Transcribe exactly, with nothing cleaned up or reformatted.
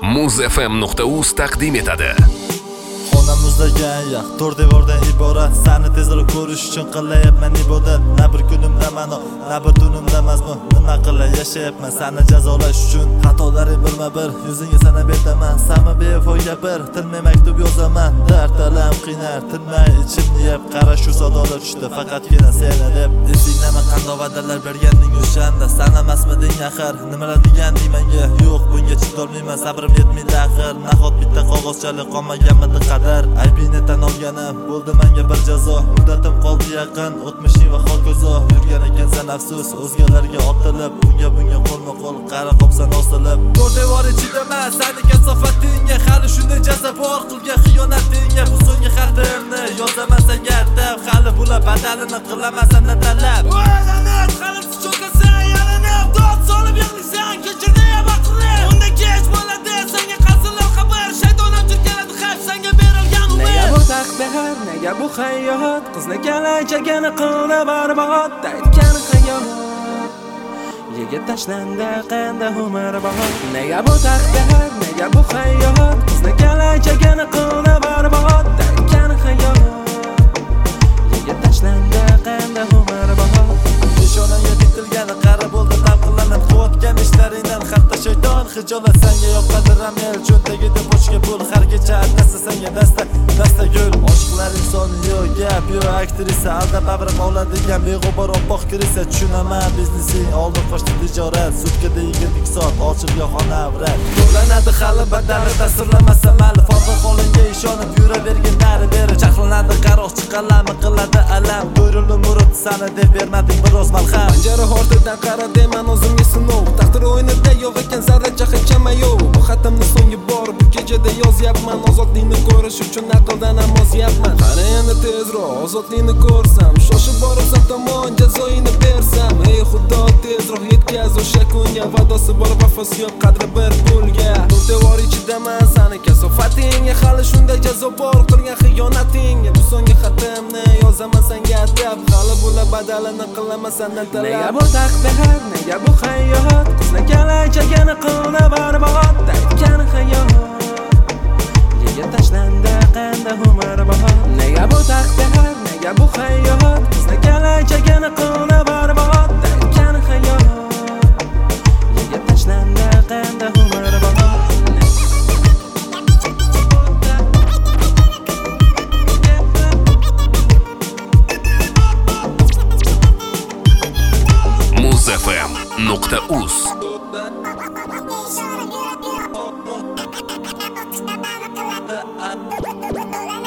muz f m nuqta uz taqdim etadi. Xonamizdagan yax to'rt devordan iborat. Seni tezroq ko'rish uchun qilyapman ibodat. Na bir kunimda mano, na bir tunimda mazmun. Nima qilay yashayapman seni jazolash uchun. Xatolarim birma-bir yuzingga sanab aytaman. Sami bevafo gapir, tilmay maktub yozaman. Dard alam qiynar, tilmay ichimni yeb. Qara shu sadolar tushdi faqatgina seni deb. Esingdami qanday va'dalar berganding o'shanda? Sana emasmiding axir? Nimalar deganding menga? Yo'q, bunga chidolmayman, sabrim yetmaydi axir. Nahot bitta qog'ozchalik qolmaganmidi qadar? Aybini tan olganim bo'ldi menga bir jazo. Muddatim qoldi yaqin, o'tmishing va hokazo. Yurgan ekansan afsus, o'zgalarga otilib, unga bunga qo'lma-qo'l qara qopsan osilib. To'rt devor ichidama seni kasofatingga, hali shunday jazo bor qilgan xiyonatingga. Bu so'nggi xatimni yozaman senga deb, hali bular badalini qilaman sendan talab. O'ylanib qalb cho'kasan, yalinib dod solib yig'laysan, kechirdi vaqtni. Unda kech bo'ladi senga qasillar xabar, shaytonim jirkanadi xavf senga berilgan umid. Nega bu taqdir, nega bu hayot, qizni kelajagini qildi barbod. Aytgan hayot yigit tashlandi qanday umr bor. Nega bu taqdir, nega bu hayot, qizni kelajagini qildi barbod. Aytgan hayot yigit tashlandi qanday umr bor. Peshonangga bitilgani qara bo'ldi talqinlanib quvvatgan ishlaringdan. Hatto shayton hijolat senga yoqadi ramel, cho'ntagida boshqa pul. Har kecha attasi senga dasta dasta gul. Oshiqlaring soni yo'q, gap yo'q, aktrisa aldab babrim oladigan beg'ubor oppoq kirisa. Tushunaman biznesing oldi qo'shdi tijorat, sutkada yigirma ikki soat ochiq xona avrat. To'lanadi hali badali tasirlamasa mali. Fotiq qo'linga ishonib yuravergin nari beri. Chaqlanadi qaroq chiqalami qiladi alam. Do'rildi murod sana deb bermading biroz malham. Panjara ortidan qara deyman o'zimga sinov. Taqdir o'yinida yo'q ekan zarracha hechama yo'q. Bu xatimni so'nggi bor bu kechada yozyapman. Ozodlikni ko'rish uchun aqldan namoz yapman. Qara endi tezroq ozodlikni ko'rsam, shoshib borsam tomon jazoini bersam. Ey xudo tezroq yetkaz o'sha kunga, vadosi bor vafosi yo'q qadri bir pulga. To'rt devor ichidaman seni kasofatingga, hali shunda jazo bor qilgan xiyonatingga. Bu so'nggi xatimni yozaman senga deb, hali bular badalini qilaman sendan talab. Nega bu taqdir, nega bu hayot, qizni kelajagini qildi barbod. Aytgan hayot yigit tashlandi qanday umr bor. Nega bu taqdir, nega bu hayot, qizni kelajagini qildi barbod. Aytgan hayot yigit tashlandi qanday umr bor. muz f m nuqta uz I'm